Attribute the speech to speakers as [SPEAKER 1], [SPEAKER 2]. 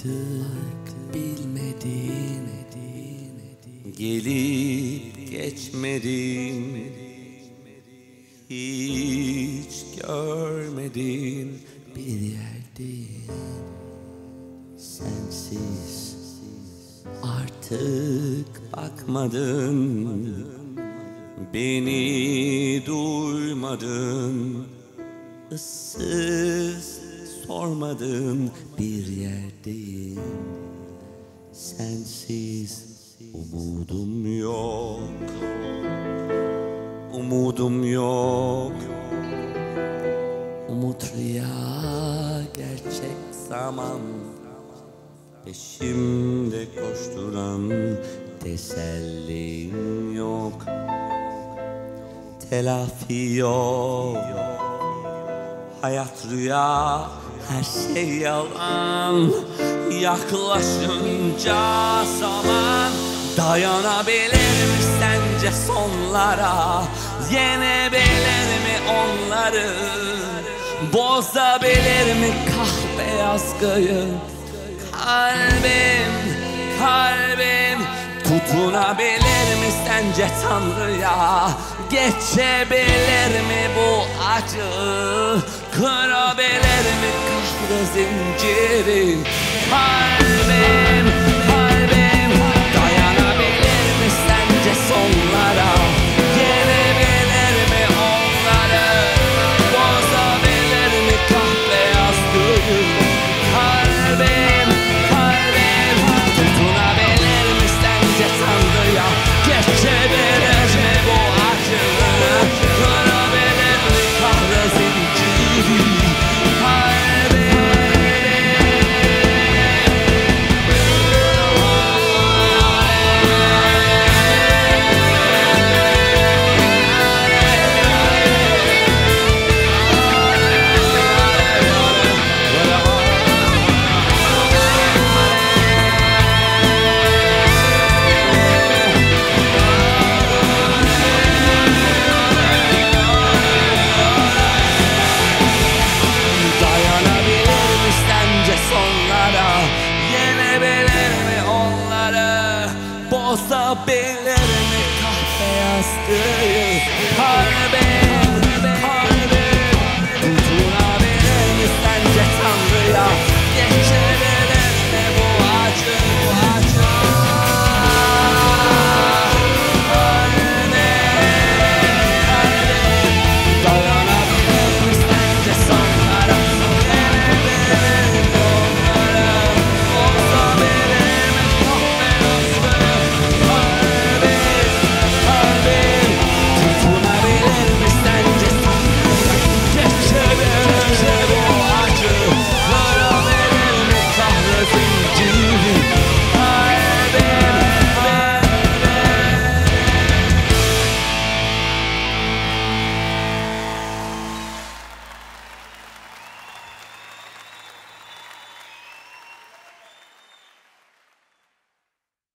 [SPEAKER 1] Artık bilmedin, gelip geçmedin, hiç görmedin bir yerdeyim. Sensiz artık bakmadın, beni duymadın, ıssız sormadın bir yerdeyim. Sensiz umudum yok, umudum yok. Umut rüya, gerçek zaman, peşimde koşturan tesellim yok. Telafi yok, hayat rüya, her şey yalan. Yaklaşınca zaman, dayanabilir mi sence sonlara? Yenebilir mi onları? Bozabilir mi kahbeyaz kıyı? Kalbim, kalbim tutunabilir mi sence Tanrı'ya? Geçebilir mi bu acı? Kırabilir mi kahve zinciri? Kalbim, kalbim dayanabilir mi sence sonlara? Yenebilir mi onları? Bozabilir mi kahbeyaz gül? Kalbim, kalbim tutunabilir mi sence Tanrı'ya? Geçebilir mi bu acı? Kırabilir mi kahve zinciri? Bozabilir mi kahve yastığı?